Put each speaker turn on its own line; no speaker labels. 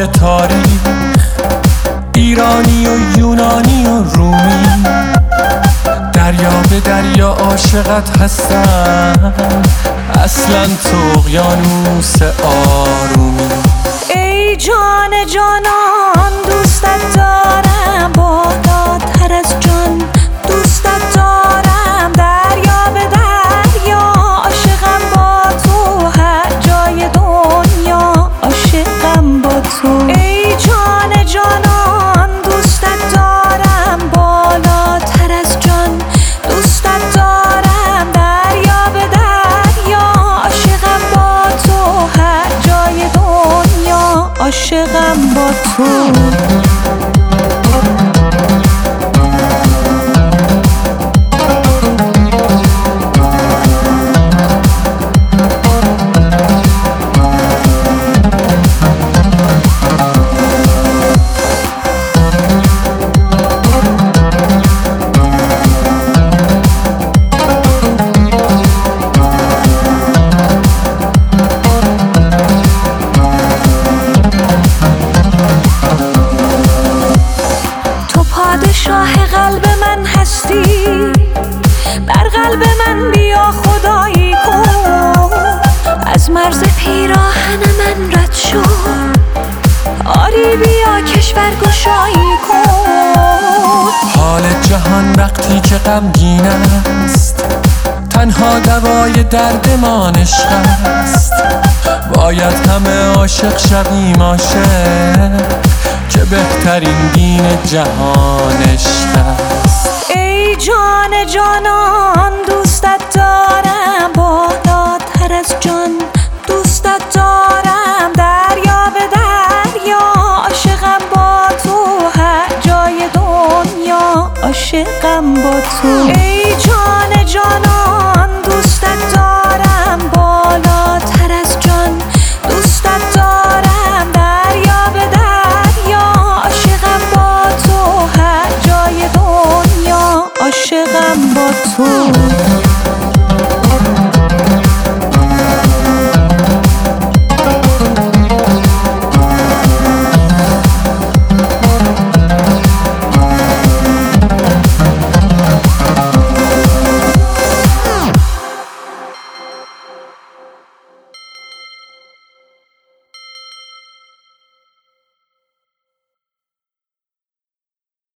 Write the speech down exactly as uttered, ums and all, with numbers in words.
های تاریخ، ایرانی و یونانی و رومی، دریا به دریا عاشقت هستن، اصلا تو اقیانوس آرومی.
ای جان جانان دوستت دارم، بالاتر از جان دوستت دارم، دریا به دریا عاشقم با تو، هر جای دنیا عاشقم با تو. ای جان جانان دوستت دارم، بالاتر از جان دوستت دارم، دریا به دریا عاشقم با تو، هر جای دنیا عاشقم با تو. پادشاه قلب من هستی، در قلب من بیا خدایی کن، از مرز پیراهن من رد شو، آری بیا کشور گشایی کن.
حال جهان وقتی که غمگین است، تنها دوای دردمان عشق است، باید همه عاشق شویم عاشق، که بهترین دین جهان عشق است.
ای جان جانان دوستت دارم، بالاتر از جان دوستت دارم، دریا به دریا عاشقم با تو، هر جای دنیا عاشقم با تو. ای جان جانان دوستت دارم، بالاتر از جان دوستت دارم، دریا به دریا عاشقم با تو، هر جای دنیا عاشقم با تو.